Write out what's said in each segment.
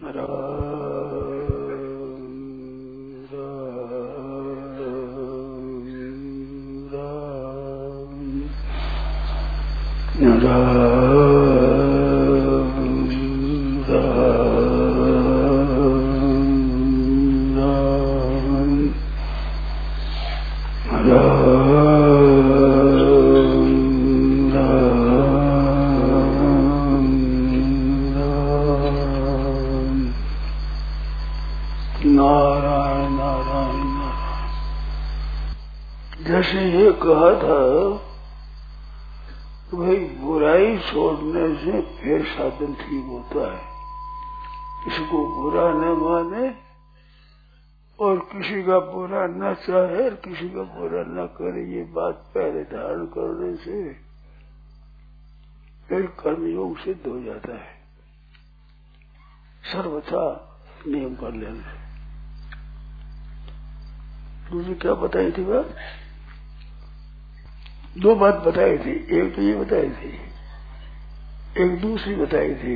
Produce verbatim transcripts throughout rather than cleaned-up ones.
जैसे ये कहा था कि भाई बुराई छोड़ने से फिर साधन ठीक होता है। इसको बुरा न माने और किसी का बुरा न चाहे और किसी का बुरा न करे, ये बात पहले धारण करने से फिर कर्मयोग सिद्ध हो जाता है। सर्वथा नियम कर लेना। दूसरी क्या बताई थी बात? दो बात बताई थी, एक तो ये बताई थी, एक दूसरी बताई थी।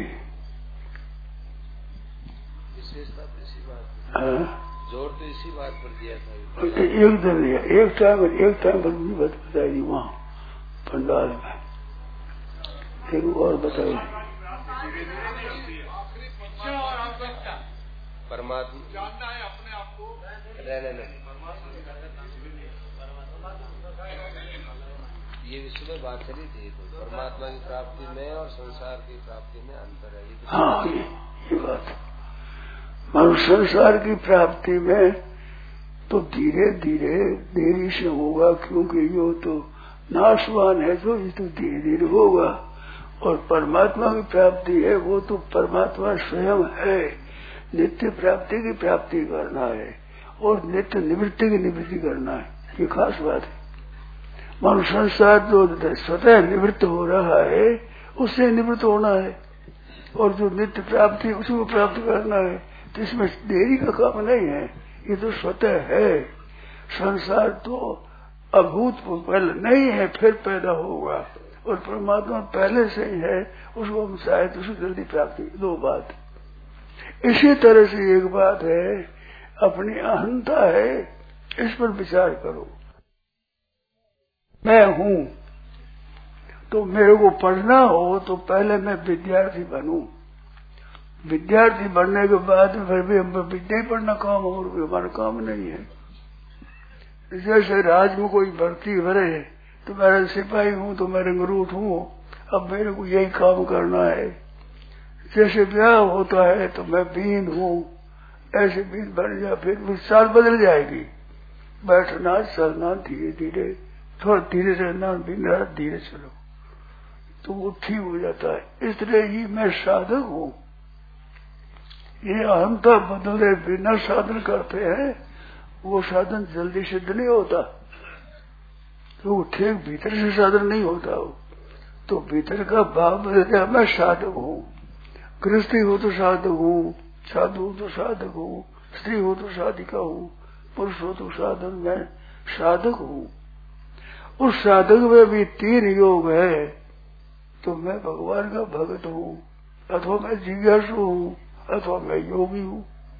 हाँ, जोर तो इसी बात पर दिया था। एक दिन दिया, एक टाइम एक टाइम पर भी बात बताई थी वहाँ पंडाल में। एक और बताई थी परमात्मा जानना है अपने आप को। नहीं नहीं ये विषय में बात चली थी, तो परमात्मा की प्राप्ति में और संसार की प्राप्ति में अंतर है। ये हाँ, ये, ये बात मनुष्य संसार की प्राप्ति में तो धीरे धीरे देरी से होगा, क्योंकि यो तो नाशवान है, तो ये तो धीरे धीरे होगा। और परमात्मा की प्राप्ति है, वो तो परमात्मा स्वयं है। नित्य प्राप्ति की प्राप्ति करना है और नित्य निवृत्ति की निवृत्ति करना है, ये खास बात है। मनुष्य संसार जो स्वतः निवृत्त हो रहा है उससे निवृत्त होना है, और जो नित्य प्राप्ति उसको प्राप्त करना है। तो इसमें देरी का काम नहीं है, ये तो स्वतः है। संसार तो अभूत पहले नहीं है, फिर पैदा होगा, और परमात्मा पहले से ही है, उसको हम चाहे तो उसकी जल्दी प्राप्ति। दो बात। इसी तरह से एक बात है, अपनी अहंता है, इस पर विचार करो। मैं हूँ तो मेरे को पढ़ना हो तो पहले मैं विद्यार्थी बनूं। विद्यार्थी बनने के बाद फिर भी हम विद्या ही पढ़ना काम हो, हमारा काम नहीं है। जैसे राज में कोई भर्ती भरे तो मैं सिपाही हूँ तो मैं रंगरूट हूँ, अब मेरे को यही काम करना है। जैसे ब्याह होता है तो मैं बीन हूँ, ऐसे बीन बन जा, फिर साल बदल जाएगी। बैठना चलना धीरे धीरे, थोड़ा धीरे रहना, बिना धीरे चलो तो वो ठीक हो जाता है। इसलिए ही मैं साधक हूँ। ये अहंता बदले बिना साधन करते हैं, वो साधन जल्दी सिद्ध नहीं होता, तो ठीक भीतर से साधन नहीं होता हो। तो भीतर का भाव बदल गया, मैं साधक हूँ। गृहस्थी हो तो साधक हूँ, साधु हो तो साधक हूँ, स्त्री हो तो साधिका हूँ, पुरुष हो तो साधन, मैं साधक हूँ। उस साधक में भी तीन योग है, तो मैं भगवान का भक्त हूँ, अथवा मैं जिज्ञासु हूँ, अथवा मैं योगी हूँ।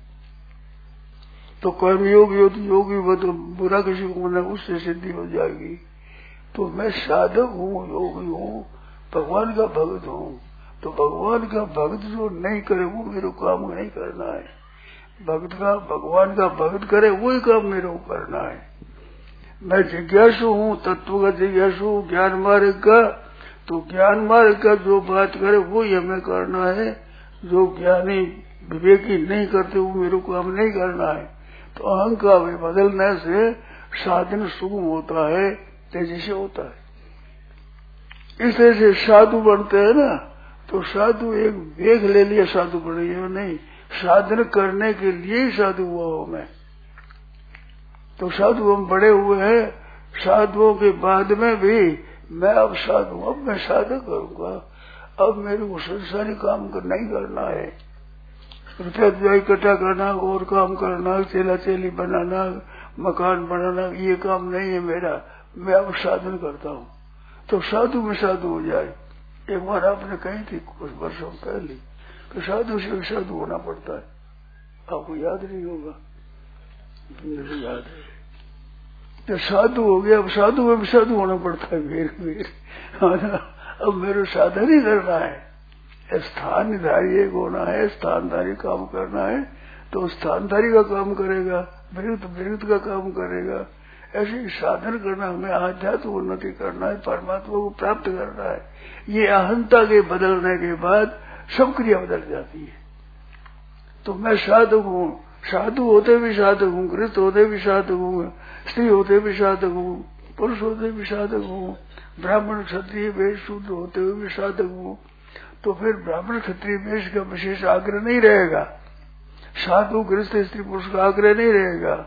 तो कर्म योगी हो तो योगी हो तो बुरा किसी को ना, उससे सिद्धि हो जाएगी। तो मैं साधक हूँ, योगी हूँ, भगवान का भक्त हूँ। तो भगवान का भक्त जो नहीं करे वो मेरे काम नहीं करना है। भक्त का भगवान का भक्त करे वही काम मेरे को करना है। मैं जिज्ञासु हूँ, तत्व का जिज्ञासु, ज्ञान मार्ग का, तो ज्ञान मार्ग का जो बात करे वो ही हमें करना है। जो ज्ञानी विवेकी नहीं करते वो मेरे को काम नहीं करना है। तो अहंकार में बदलने से साधन सुगम होता है, तेजी से होता है। इस तरह से साधु बनते हैं ना, तो साधु एक वेग ले लिया साधु बने, नहीं साधन करने के लिए ही साधु हुआ हूं मैं। तो साधु हम बड़े हुए हैं, साधुओं के बाद में भी मैं अब साधु, अब मैं साधक करूंगा। अब मेरे को संसारी काम नहीं करना है, रुपया इकट्ठा करना, और काम करना, चेला चेली बनाना, मकान बनाना, ये काम नहीं है मेरा। मैं अब साधन करता हूँ। तो साधु में साधु हो जाए। एक बार आपने कही थी कुछ वर्षों पहले, तो साधु से साधु होना पड़ता है। आपको याद नहीं होगा, मुझे याद है। जब साधु हो गया, अब साधु में भी साधु होना पड़ता है। फिर फिर अब मेरे साधन ही करना है, स्थानधारी एक होना है, स्थानधारी काम करना है तो स्थानधारी का काम करेगा, विरुद्ध विरुद्ध का काम करेगा। ऐसे ही साधन करना, हमें आध्यात्म उन्नति करना है, परमात्मा को प्राप्त करना है। ये अहंता के बदलने के बाद सब क्रिया बदल जाती है। तो मैं साधक हूँ, साधु होते भी साधक हूँ, गृहस्थ होते भी साधक हूँ, स्त्री होते भी साधक हूँ, पुरुष होते भी साधक हूँ, ब्राह्मण क्षत्रिय वेश शूद्र होते हुए भी साधक हूँ। तो फिर ब्राह्मण क्षत्रिय वेश का विशेष आग्रह नहीं रहेगा, साधु गृहस्थ स्त्री पुरुष का आग्रह नहीं रहेगा,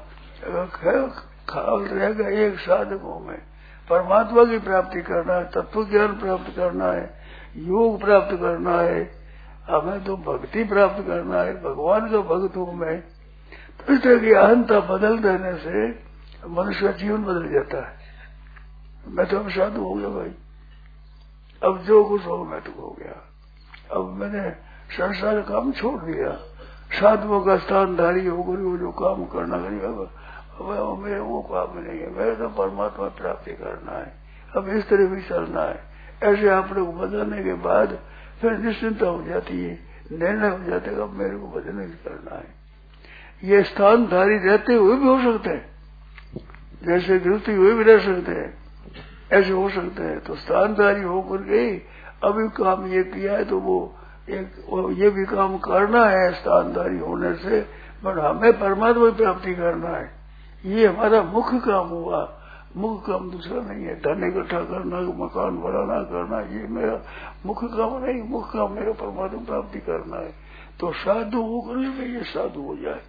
ख्याल रहेगा एक साधक हूँ मैं। परमात्मा की प्राप्ति करना है, तत्व ज्ञान प्राप्त करना है, योग प्राप्त करना है, हमें तो भक्ति प्राप्त करना है, भगवान का भक्त हूँ मैं। तो इस तरह की अहंता बदल देने से मनुष्य का जीवन बदल जाता है। मैं तो अब साधु हो गया भाई, अब जो कुछ हो मैं तो हो गया, अब मैंने संसार का काम छोड़ दिया, साधुओं का स्थानधारी होकर वो जो काम करना करिए, अब मेरे वो काम नहीं है, मेरे तो परमात्मा प्राप्ति करना है, अब इस तरह भी चलना है। ऐसे आप लोग बदलने के बाद फिर निश्चिंता हो जाती है, निर्णय हो जाता है अब मेरे को बदलने करना है। ये स्थानधारी रहते हुए भी हो सकते हैं, जैसे गृहस्थी हुए भी रह सकते हैं, ऐसे हो सकते हैं। तो स्थानधारी होकर के अभी काम ये किया है तो वो एक ये भी काम करना है स्थानधारी होने से, पर हमें परमात्मा प्राप्ति करना है। ये हमारा मुख्य काम हुआ, मुख्य काम दूसरा नहीं है। धन इकट्ठा करना, मकान बनाना करना, ये मेरा मुख्य काम नहीं, मुख्य काम मेरा परमात्मा प्राप्ति करना है। तो साधु होकर ये साधु हो जाए,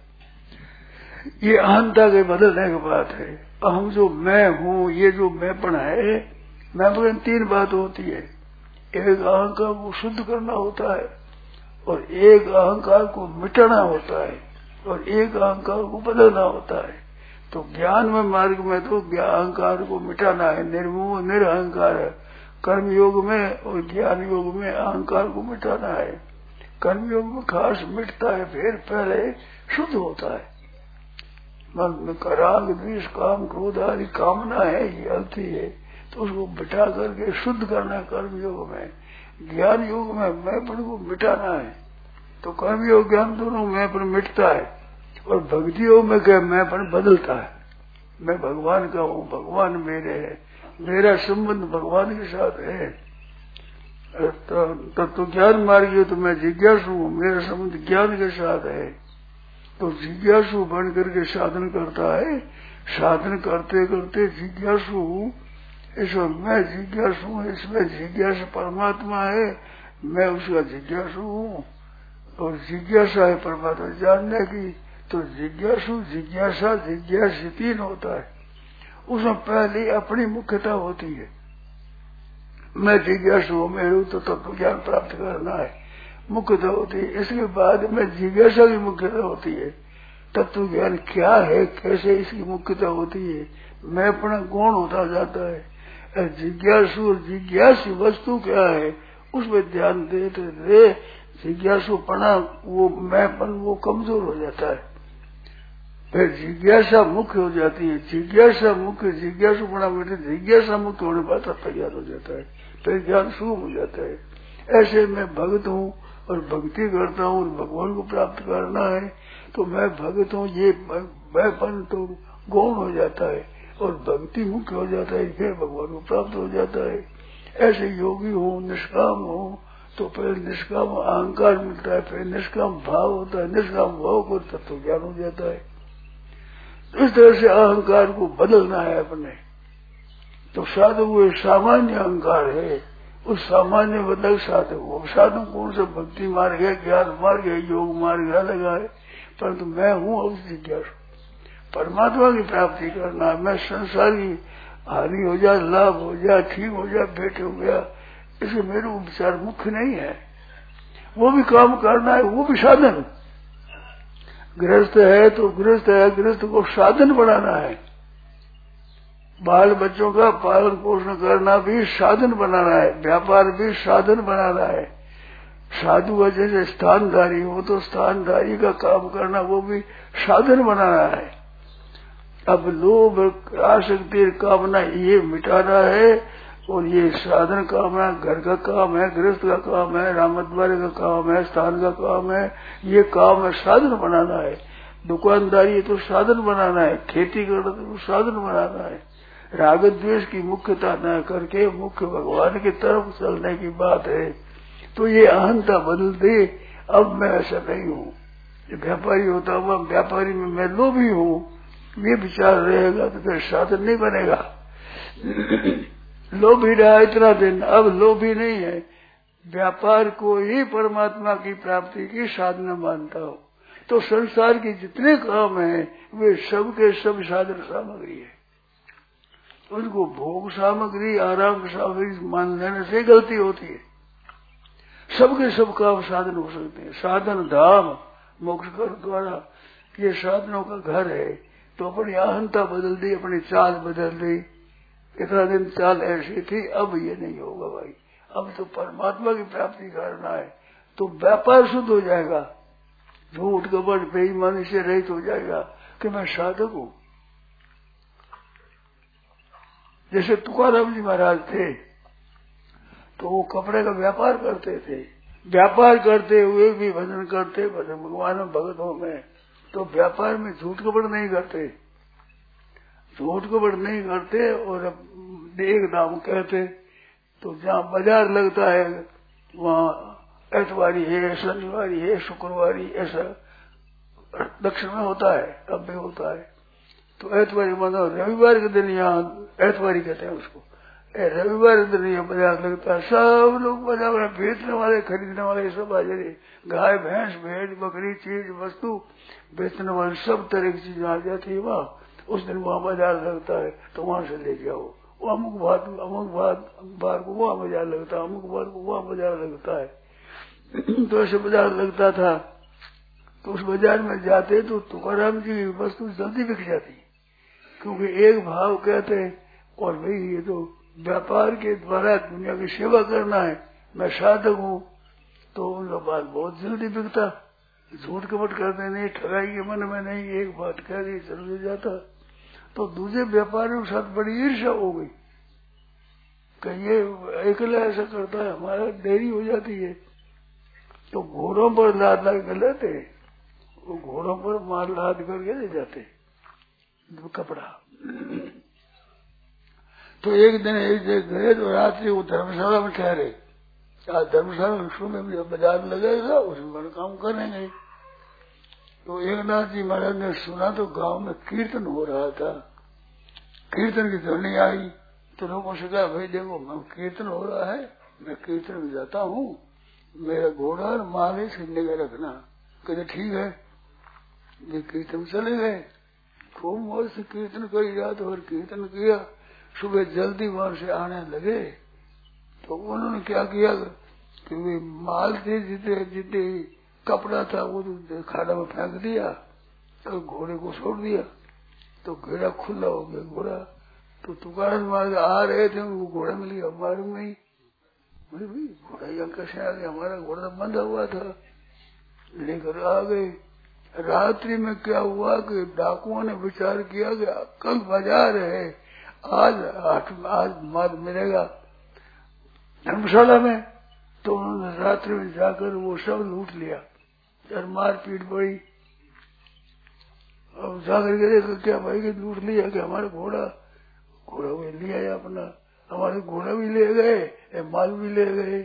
ये अहंता के बदलने की बात है। हम जो मैं हूँ, ये जो मैंपन है, मैंपन तीन बात होती है। एक अहंकार को शुद्ध करना होता है, और एक अहंकार को मिटाना होता है, और एक अहंकार को बदलना होता है। तो ज्ञान में मार्ग में तो अहंकार को मिटाना है, निर्मोह निरअहकार है। कर्म योग में और ज्ञान योग में अहंकार को मिटाना है। कर्म योग में खास मिटता है, फिर पहले शुद्ध होता है। मन में कराग द्वेष काम क्रोध आदि कामना है, ये अलती है, तो उसको मिटा करके शुद्ध करना है कर्म योग में। ज्ञान योग में मैंपन को मिटाना है, तो कर्म योग ज्ञान दोनों मैंपन मिटता है। और भक्ति योग में क्या मैंपन बदलता है, मैं भगवान का हूँ, भगवान मेरे है, मेरा संबंध भगवान के साथ है। तब तो ज्ञान मार्ग तो मैं जिज्ञासु हूँ, मेरा संबंध ज्ञान के साथ है। तो जिज्ञासु बन करके साधन करता है, साधन करते करते जिज्ञासु इसमें मैं जिज्ञासु हूँ, इसमें जिज्ञासा परमात्मा है, मैं उसका जिज्ञासु हूँ, और जिज्ञासा है परमात्मा जानने की। तो जिज्ञासु जिज्ञासा जिज्ञासा तीन होता है। उसमें पहले अपनी मुख्यता होती है, मैं जिज्ञासु हूँ, मेरे तो तत्व ज्ञान प्राप्त करना है, मुख्यता होती है। इसके बाद में जिज्ञासा की मुख्यता होती है, तत्व ज्ञान क्या है, कैसे इसकी मुख्यता होती है, मैं अपना गौण होता जाता है। जिज्ञासु और जिज्ञासी वस्तु क्या है उसमें ध्यान देते दे, जिज्ञासुपना वो मैंपन वो कमजोर हो जाता है, फिर जिज्ञासा मुख्य हो जाती है। जिज्ञासा मुख्य जिज्ञासुपना बैठे, जिज्ञासा मुख्य होने पर तत्व ज्ञान हो जाता है, फिर ज्ञान शुभ हो जाता है। ऐसे मैं भक्त हूँ और भक्ति करता हूँ और भगवान को प्राप्त करना है, तो मैं भक्त हूँ, ये मैंपन तो गौण हो जाता है और भक्ति मुख्य हो जाता है, फिर भगवान को प्राप्त हो जाता है। ऐसे योगी हूँ, निष्काम हूँ, तो फिर निष्काम अहंकार मिलता है, फिर निष्काम भाव होता है, निष्काम भाव को तत्व ज्ञान हो जाता है। तो इस तरह से अहंकार को बदलना है अपने। तो साधु वो सामान्य अहंकार है, उस सामान्य बदल साधु वो साधु कौन सा भक्ति मार्ग है, ज्ञान मार्ग है, योग मार्ग अलग है, परंतु मैं हूँ उस जिज्ञासु परमात्मा की प्राप्ति करना। मैं संसार की हानि हो जाए, लाभ हो जाए, ठीक हो जाए, भेंट हो गया, इसे मेरे विचार मुख्य नहीं है। वो भी काम करना है, वो भी साधन। गृहस्थ है तो गृहस्थ है, गृहस्थ को साधन बनाना है। बाल बच्चों का पालन पोषण करना भी साधन बनाना है, व्यापार भी साधन बनाना है। साधु का जैसे स्थानधारी हो तो स्थानधारी का काम करना वो भी साधन बनाना है। अब लोभ आसक्ति कामना ये मिटाना है और ये साधन कामना घर का काम है, गृहस्थ का काम है, रामद्वारे का काम है, स्थान का काम है, ये काम है साधन बनाना है। दुकानदारी तो साधन बनाना है, खेती करना तो साधन बनाना है। राग द्वेष की मुख्यता न करके मुख्य भगवान की तरफ चलने की बात है। तो ये अहंता बदल दे, अब मैं ऐसा नहीं हूँ। व्यापारी होता हुआ व्यापारी में मैं लोभी हूँ, ये विचार रहेगा तो फिर साधन नहीं बनेगा। लोभी रहा इतना दिन, अब लोभी नहीं है। व्यापार को ही परमात्मा की प्राप्ति की साधना मानता हो तो संसार के जितने काम हैं वे सब के सब साधन सामग्री है। उनको भोग सामग्री आराम सामग्री मान लेने से गलती होती है। सबके सब काम साधन हो सकते हैं। साधन धाम मोक्ष कर द्वारा ये साधनों का घर है। तो अपनी अहंता बदल दी, अपनी चाल बदल दी। इतना दिन चाल ऐसी थी, अब ये नहीं होगा भाई। अब तो परमात्मा की प्राप्ति करना है तो व्यापार शुद्ध हो जाएगा, झूठ कपट बेईमानी से रहित हो जाएगा कि मैं साधक हूँ। जैसे तुकाराम जी महाराज थे तो वो कपड़े का व्यापार करते थे, व्यापार करते हुए भी भजन करते, भजन भगवान भगतों में। तो व्यापार में झूठ कपट नहीं करते, झूठ कपट नहीं करते और एक दाम कहते। तो जहाँ बाजार लगता है वहाँ एतवारी है, शनिवारी है, शुक्रवारी, ऐसा दक्षिण में होता है, अब भी होता है। तो एतवारी मानो रविवार के दिन यहाँ एतवारी कहते हैं उसको। रविवार के दिन यहाँ बाजार लगता है, सब लोग बाजार में बेचने वाले खरीदने वाले सब हाजिर है। गाय भैंस भेड़ बकरी चीज वस्तु बेचने वाले सब तरह की चीज आ जाती है वहाँ। उस दिन वहाँ बाजार लगता है तो वहां से ले जाओ। वो अमुक बात अमुक बात बार को वहाँ बाजार लगता है, अमुक बार को वहाँ बाजार लगता है। तो ऐसे बाजार लगता था। तो उस बाजार में जाते तो तुकाराम जी की वस्तु जल्दी बिक जाती, क्योंकि एक भाव कहते और भाई ये तो व्यापार के द्वारा दुनिया की सेवा करना है, मैं साधक हूँ। तो उनका बात बहुत जल्दी बिकता। झूठ कपट करते नहीं, ठगाई के मन में नहीं, एक बात कह दी चल जाता। तो दूसरे व्यापारियों के साथ बड़ी ईर्ष्या हो गई कि ये अकेला ऐसा करता है, हमारा देरी हो जाती है। तो घोड़ों पर लाद लाद कर लेते, वो घोड़ों पर मार लाद करके ले जाते कपड़ा। तो एक दिन एक जगह गए तो रात्रि वो धर्मशाला में ठहरे। आज धर्मशाला में बाजार लगेगा, उसमें बड़ा काम करेंगे। तो एक नाथ जी महाराज ने सुना तो गांव में कीर्तन हो रहा था, कीर्तन की ध्वनि आई। तो लोगों से कहा भाई देखो कीर्तन हो रहा है, मैं कीर्तन में जाता हूँ, मेरा घोड़ा और माल से निगाह रखना। कहते ठीक है। ये कीर्तन चले गए, खूब मौज से कीर्तन करी रात भर कीर्तन किया। सुबह जल्दी वहां से आने लगे तो उन्होंने क्या किया कि वे माल थे जितने जितने कपड़ा था वो तो खाना में फेंक दिया और घोड़े को छोड़ दिया। तो घेरा खुला हो गया घोड़ा। तो तुकाराम मार्ग आ रहे थे, उनको घोड़ा मिल गया मार्ग में ही। भाई घोड़ा यहाँ कैसे आ गया, हमारा घोड़ा बंधा हुआ था। लेकर आ गए। रात्रि में क्या हुआ कि डाकुओं ने विचार किया कि कल बाजार है, आज आज माल मिलेगा धर्मशाला में। तो उन्होंने रात्रि में जाकर वो सब लूट लिया और मारपीट पड़ी। अब जाकर के देखो क्या भाई कि लूट लिया कि हमारा घोड़ा घोड़ा भी लिया अपना, हमारे घोड़ा भी ले गए, माल भी ले गए।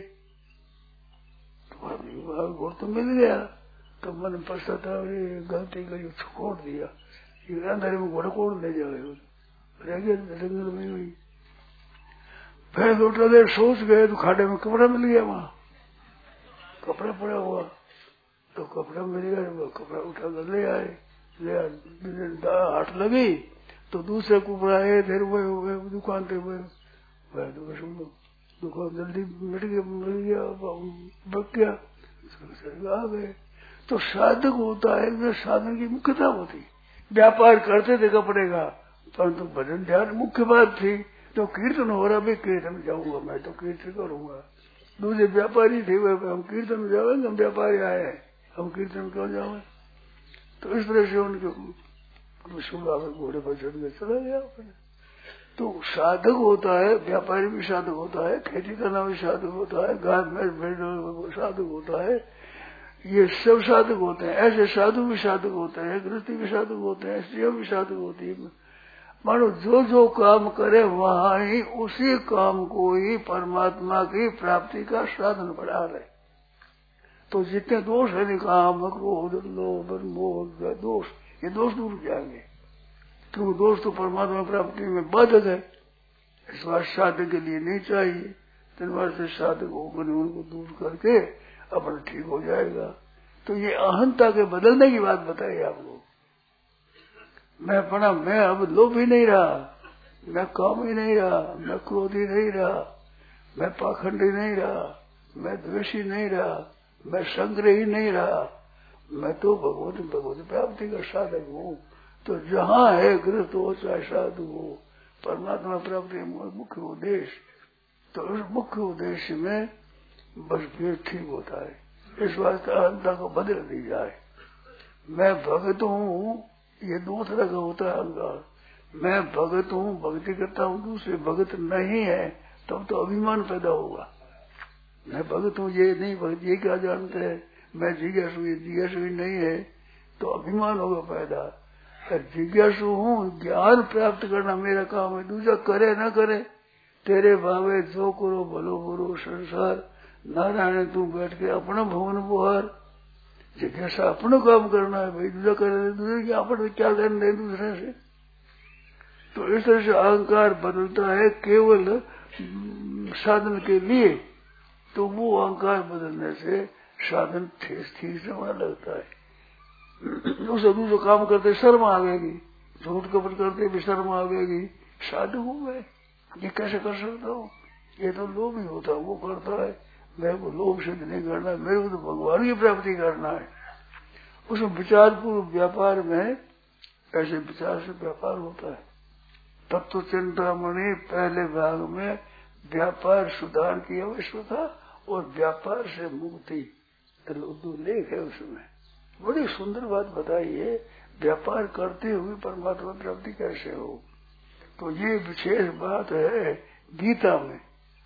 तो घोड़ा तो मिल गया। तो मन पछताता गलती करी, छोड़ दिया। अंदर में घोड़ा कौन ले जाए, रह गया जंगल में हुई। फिर दूसरा देर सोच गए तो खाड़े में कपड़ा मिल गया, वहाँ कपड़ा पड़ा हुआ। तो कपड़ा मिल गया, कपड़ा उठा कर ले आए। ले हाथ लगी तो दूसरे कपड़ा आए, फिर वो दुकान पे वह दुकान जल्दी मिट गया, मिल गया, बच गया, आ गए। तो साधक होता है जो साधन की मुख्यता होती। व्यापार करते थे कपड़े का, परंतु भजन ध्यान मुख्य बात थी। तो कीर्तन हो रहा, भी कीर्तन जाऊंगा, मैं तो कीर्तन करूंगा। दूसरे व्यापारी थे, वह हम कीर्तन में जाएंगे, हम व्यापारी आए हैं, हम कीर्तन क्यों जाओगे। तो इस तरह से उनके सुबह में घोड़े पर चढ़ के चला गया। तो साधक होता है, व्यापारी भी साधक होता है, खेती करना भी साधक होता है, गाय भैंस भेड़ना साधक होता है, ये सब साधक होते हैं। ऐसे साधु भी साधक होते हैं, गृहस्थी भी साधक होते हैं, स्त्रियां भी साधक होती है। मानो जो जो काम करे वहां ही उसी काम को ही परमात्मा की प्राप्ति का साधन बना रहे। तो जितने दोष है, काम क्रोध लोभ मोह दोष, ये दोष दूर जाएंगे, क्योंकि दोष तो परमात्मा प्राप्ति में बाधक है। इस बात साधक के लिए नहीं चाहिए। तीन बार से साधक होकर उनको दूर करके अपना ठीक हो जाएगा। तो ये अहंता के बदलने की बात बताइए आपको। मैं अपना मैं अब लोभ ही नहीं रहा, मैं काम ही नहीं रहा, मैं क्रोधी नहीं रहा, मैं पाखंडी नहीं रहा, मैं द्वेषी नहीं रहा, मैं संग्रही नहीं रहा, मैं तो भगवत भगवत प्राप्ति का साधक हूँ। तो जहाँ है गृहस्थ हो चाहे साधु हो, परमात्मा प्राप्ति मुख्य उद्देश्य, तो उस मुख्य उद्देश्य में बस फिर ठीक होता है। इस वास्ते अहंता को बदल दी जाए। मैं भगत हूँ, ये दो तरह का होता है अहंकार। मैं भगत हूँ, भक्ति करता हूँ, दूसरे भगत नहीं है, तब तो अभिमान पैदा होगा। मैं भगत हूँ, ये नहीं भगत, ये क्या जानते हैं, मैं जिज्ञासु, ये जिज्ञासु नहीं है, तो अभिमान होगा पैदा। जिज्ञासु हूँ, ज्ञान प्राप्त करना मेरा काम है, दूसरा करे न करे, तेरे भावे जो करो भलो बुरो संसार, नारायण तू बैठ के अपना भवन बुहार। जिज्ञासा अपना काम करना है भाई, दूसरा करे दूसरे की अपन क्या करना है दूसरे से। तो इस तरह से अहंकार बदलता है केवल साधन के लिए, तो वो अहंकार बदलने से साधन ठीक ठीक से होने लगता है। उसे दूसरे काम करते शर्म आवेगी, झूठ कपट करते भी शर्म आवेगी, साधु हो गए, ये कैसे कर सकता हूँ, ये तो लोभ ही होता है, वो करता है, मेरे को लोभ सिद्ध नहीं करना है, मेरे को तो भगवान की प्राप्ति करना है। उस विचार पूर्व व्यापार में ऐसे विचार से व्यापार होता है। तत्व चिंतामणि पहले भाग में व्यापार सुधार की आवश्यकता और व्यापार से मुक्ति दो लेख है। उसमें बड़ी सुंदर बात बताई है, व्यापार करते हुए परमात्मा प्राप्ति कैसे हो। तो ये विशेष बात है गीता में।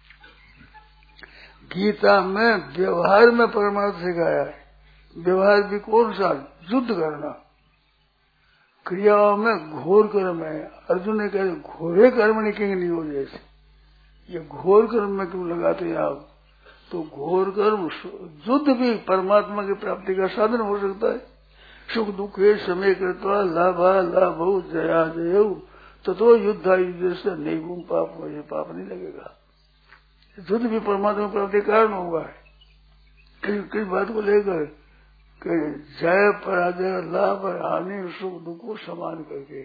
गीता में व्यवहार में परमात्मा सिखाया है। व्यवहार भी कौन सा, युद्ध करना। क्रियाओं में घोर कर्म है। अर्जुन ने कहा घोरे कर्म निकलेंगे नहीं हो जैसे, ये घोर कर्म में क्यों लगाते हैं आप। तो घोर कर्म युद्ध भी परमात्मा की प्राप्ति का साधन हो सकता है। सुख दुख समय कृत्वा लाभा लाभ जया जय, तो तो युद्ध युद्ध से नहीं घूम पाप, मुझे पाप नहीं लगेगा। युद्ध भी परमात्मा प्राप्ति कारण होगा। किस किस बात को लेकर कि जय पराजय लाभ हानि सुख दुख को समान करके,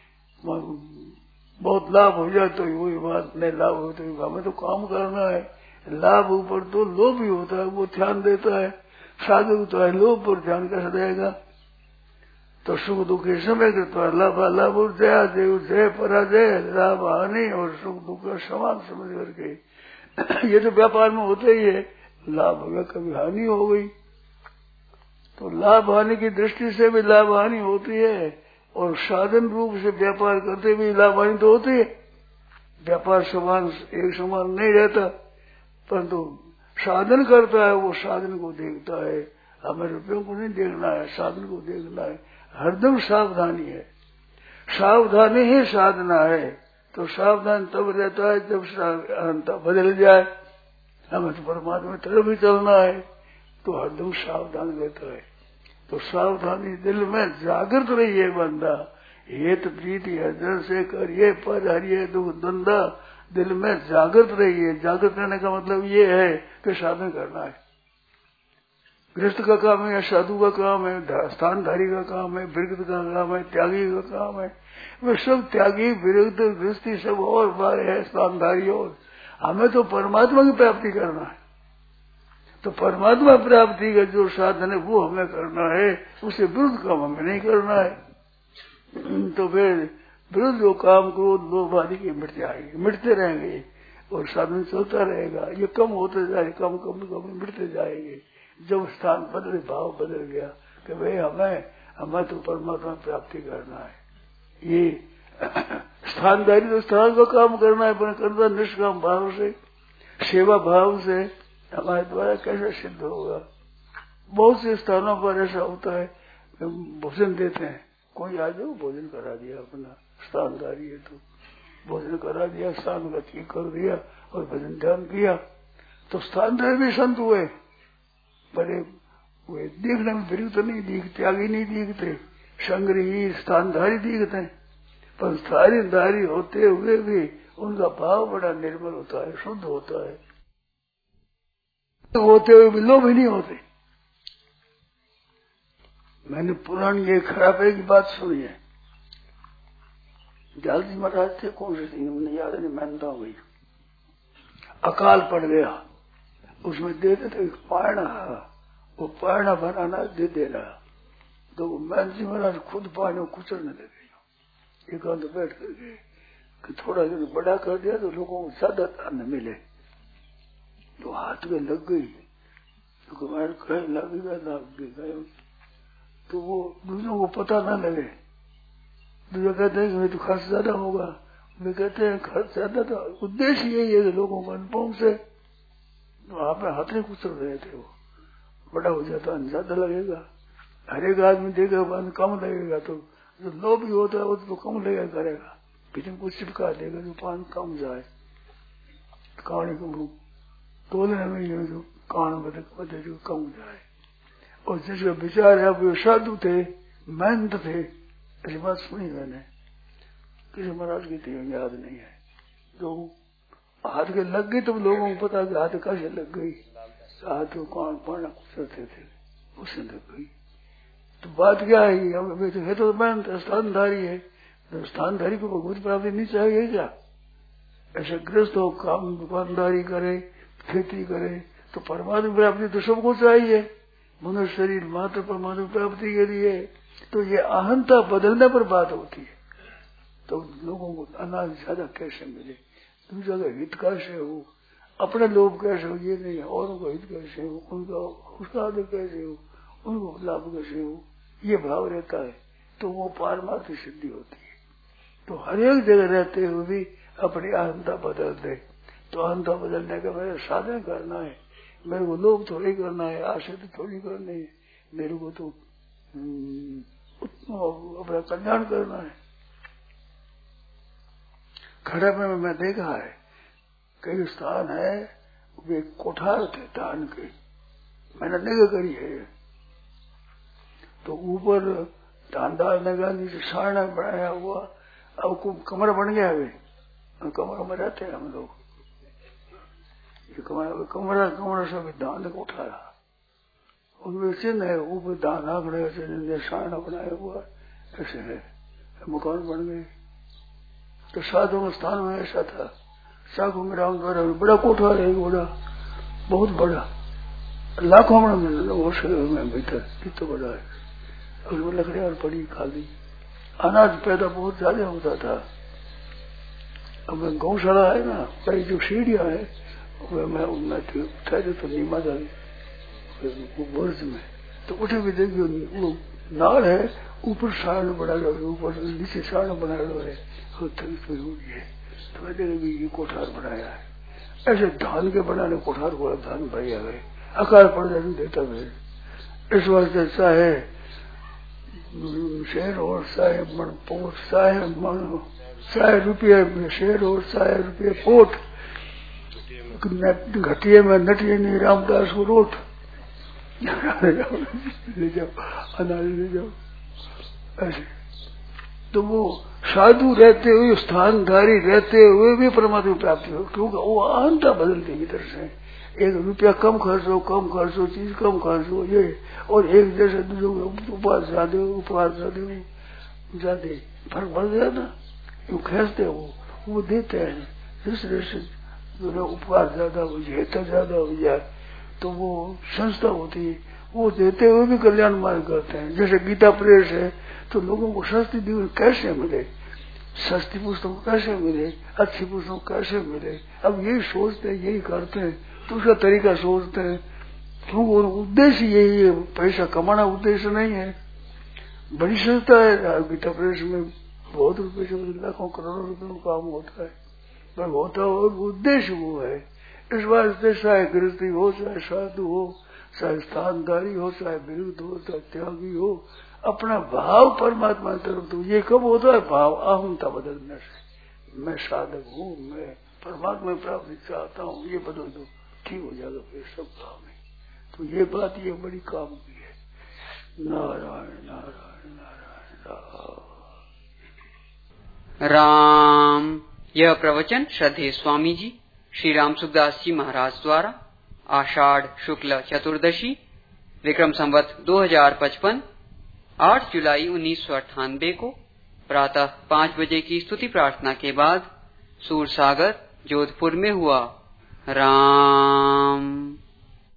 बहुत लाभ हो जाए तो वही बात, नहीं लाभ हो तो हमें तो काम करना है। लाभ ऊपर तो लोभ ही होता है, वो ध्यान देता है। साधु तो है लोभ पर ध्यान कैसे देगा। तो सुख दुख के समय करता है लाभ लाभ और जया जय, जय पराजय लाभ हानि और सुख दुख का समान समझ करके, ये तो व्यापार में होता ही है। लाभ हो गया कभी हानि हो गई, तो लाभ हानि की दृष्टि से भी लाभ हानि होती है, और साधन रूप से व्यापार करते भी लाभ हानि तो होती है। व्यापार समान एक समान नहीं रहता, परंतु साधन करता है वो साधन को देखता है। हमें रुपयों को नहीं देखना है, साधन को देखना है। हरदम सावधानी है, सावधानी ही साधना है। तो सावधान तब रहता है जब अहंता बदल जाए। हमें तो परमात्मा में तरफ ही चलना है, तो हरदम सावधान रहता है। तो सावधानी दिल में जागृत रही है बंदा। हेत प्रीति हृदय से करिए पर हरिये दुख धंधा, दिल में जागृत रही है। जागृत रहने का मतलब ये है कि साधन करना है। गृहस्थ का काम है या साधु का काम है, स्थानधारी का काम है, विरक्त का काम है, त्यागी का काम है। वे सब त्यागी विरक्त गृहस्थी सब और बार है, स्थानधारी और। हमें तो परमात्मा की प्राप्ति करना है। तो परमात्मा प्राप्ति का जो साधन है वो हमें करना है, उससे विरुद्ध काम हमें नहीं करना है। तो फिर विरुद्ध जो काम क्रोध लोभ आदि की मिट जाएगी, मिटते रहेंगे। और साधन चलता रहेगा। ये कम होते जाए, कम कम कम मिटते जाएंगे। जब स्थान बदले, भाव बदल गया कि भाई हमें हमें तो परमात्मा प्राप्ति करना है, ये स्थानदारी तो स्थान का काम करना है, पर करना निष्काम भाव से, सेवा भाव से हमारे द्वारा कैसे सिद्ध होगा। बहुत से स्थानों पर ऐसा होता है, भोजन देते हैं, कोई आ जाओ भोजन करा दिया, अपना स्थानदारी है तो भोजन करा दिया, स्थान का ठीक कर दिया और भजन ध्यान किया, तो स्थानदारी भी संत हुए। पर वे देखने में फिर तो नहीं दिखते, आगे नहीं दिखते, संग्रही स्थानधारी दिखते हैं, पर स्थानधारी होते हुए भी उनका भाव बड़ा निर्मल होता है, शुद्ध होता है, तो होते हुए भी लोभ ही नहीं होते। मैंने पुरानी ये खराबे की बात सुनी है। जालजी महाराज थे, कौन से थे मुझे याद नहीं, मानता हूँ, अकाल पड़ गया, उसमें देते थे पायना, वो पायना बनाना दे दे रहा, तो मान जी महाराज खुद पानी में कुचलने लगे, एकांत बैठ कर गए कि थोड़ा दिन बड़ा कर दिया तो लोगों को ज्यादा दान मिले, तो हाथ में लग गई, तो कमाल कहीं लग गया, लग गया, तो वो दूसरों को पता न लगे। दूसरे कहते हैं कि मैं तो खर्च ज्यादा होगा, वे कहते हैं खर्च ज्यादा, तो उद्देश्य यही है कि लोगों को अनुभव से, तो आप हाथ में कुचल रहे थे, वो बड़ा हो जाता ज्यादा लगेगा, हर एक आदमी देगा पानी कम लगेगा, तो जो लोभ भी होता है वो तो कम लगेगा करेगा, पीछे कुछ चिपका देगा जो पानी कम जाए, कहानी को तोलने में जो कान बदे जो कम जाए। और जिसका विचार है वो साधु थे, महंत थे, ऐसी बात सुनी मैंने, किसी महाराज की थी याद नहीं है, जो हाथ के लग गई तो लोगों को पता कि हाथ कैसे लग गई, हाथ को कान पाना कुचलते थे, उससे लग गई। तो बात क्या है, अब तो है तो महंत स्थानधारी है, तो स्थानधारी को भगवत प्राप्ति नहीं चाहिए क्या? ऐसे गृहस्थ हो, काम दुकानदारी करे, खेती करे, तो परमात्मा प्राप्ति तो सबको चाहिए, मनुष्य शरीर मात्र परमात्मा प्राप्ति के लिए। तो ये अहंता बदलने पर बात होती है, तो लोगों को अनाज ज्यादा कैसे मिले, दूसरा का हित कैसे हो, अपने लोभ कैसे हो, ये नहीं, औरों का हित कैसे हो, उनका उत्साह कैसे हो, उनको लाभ कैसे हो, ये भाव रहता है, तो वो पारमार्थ सिद्धि होती है। तो हर एक जगह रहते हुए भी अपनी अहंता बदल दे, तो अहंता बदलने का मेरे साधन करना है, मेरे को लोभ थोड़ी करना है, आशा तो थोड़ी करनी है, मेरे को तो अपना कल्याण करना है। खड़े में मैं देखा है कई स्थान है, वे कोठार थे दान के, मैंने निगाह करी है, तो ऊपर दान डालने का नीचे सारना बनाया हुआ, अब कमरा बन गया वे, कमरा में रहते हैं हम लोग, ये कमरा कमरा कमरा सब दान को उठाया, उनमें चिन्ह है, ऊपर दान आंकड़े से सारना बनाया हुआ, ऐसे है, मकान बन गए। तो साधु में स्थान में ऐसा था, साधु में राम द्वारा बड़ा कोठार है, बड़ा बहुत बड़ा, लाखों में भीतर कितना बड़ा है, उसमें लकड़ियां पड़ी खाली, अनाज पैदा बहुत ज्यादा होता था। अब गौशाला है ना, कई जो सीढ़ियां है, मैं उनमें ठहरे तो नीमा डाली वर्ष में, तो उठे भी देखियो वो नाल है, ऊपर सारण बना लो, ऊपर नीचे सारण बना लो है, तो मैंने भी ये कोठार बनाया है। ऐसे धान के बनाने कोठार को धान भरिया गए, अकाल पड़ जाने देता है। इस वास्ते चाहे शेर और चाहे मन पोट, चाहे मन चाहे रुपये शेर और चाहे रुपये पोट, घटिए में नटिए नहीं रामदास को रोट, ले जाओ अनाज ले जाओ, ऐसे। तो वो साधु रहते हुए, स्थानधारी रहते हुए भी परमात्मा प्राप्ति हो, क्योंकि वो अहंता बदलती भीतर से, एक रुपया कम खर्च हो, कम खर्च हो, चीज कम खर्च हो, ये, और एक जैसे दूसरों उपवास ज्यादा हो, उपवास ज्यादा हो, ज्यादा फर्क पड़ गया ना, वो खेलते हो, वो देते हैं, दूसरे से उपवास ज्यादा हो जाए, तो ज्यादा हो जाए, तो वो संस्था होती है, वो देते हुए भी कल्याण मार्ग करते हैं। जैसे गीता प्रेस है, तो लोगों को सस्ती दी कैसे मिले, सस्ती पुस्तक कैसे मिले, अच्छी पुस्तक कैसे मिले। अब यही सोचते हैं, यही करते हैं, दूसरा तरीका सोचते हैं। क्यों? उद्देश्य यही है, पैसा कमाना उद्देश्य नहीं है। बड़ी संस्था है गीता प्रेस में, बहुत रुपये से लाखों करोड़ों रुपये का काम होता है, पर होता हो उद्देश्य वो है। इस वास्ते चाहे गृहस्थी हो, चाहे साधु हो, चाहे स्थानधारी हो, चाहे विरुद्ध हो, चाहे त्यागी हो, अपना भाव परमात्मा की तरफ दो। ये कब होता है? भाव अहमता बदलने से। मैं साधक हूँ, मैं परमात्मा प्राप्ति चाहता हूँ, ये बदल दो, ठीक हो जाएगा फिर सब काम है। तो ये बात ये बड़ी काम की है। नारायण नारायण नारायण नारायण। राम। यह प्रवचन श्रद्धेय स्वामी जी श्री राम सुखदास जी महाराज द्वारा आषाढ़ शुक्ल चतुर्दशी विक्रम संवत दो हजार पचपन आठ जुलाई उन्नीस सौ अट्ठानबे को प्रातः पांच बजे की स्तुति प्रार्थना के बाद सूरसागर जोधपुर में हुआ। राम।